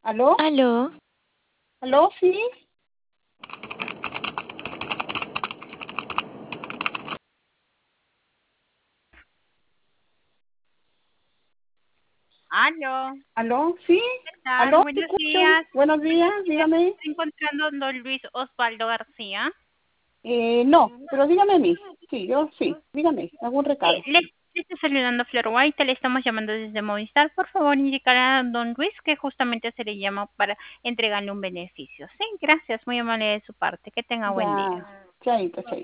¿Aló? Aló, ¿Aló? Sí. Aló, ¿Aló? Sí. ¿qué tal? ¿Aló? Te Buenos escucho. días. Buenos días, Buenos días. dígame. Estoy encontrando a don Luis Osvaldo García. No, pero dígame a mí. Sí, yo sí. Dígame, algún recado. Le está saludando Flor White, le estamos llamando desde Movistar. Por favor, indicar a don Luis que justamente se le llama para entregarle un beneficio. Sí, gracias, muy amable de su parte. Que tenga buen Ya, día. chaito, chaito.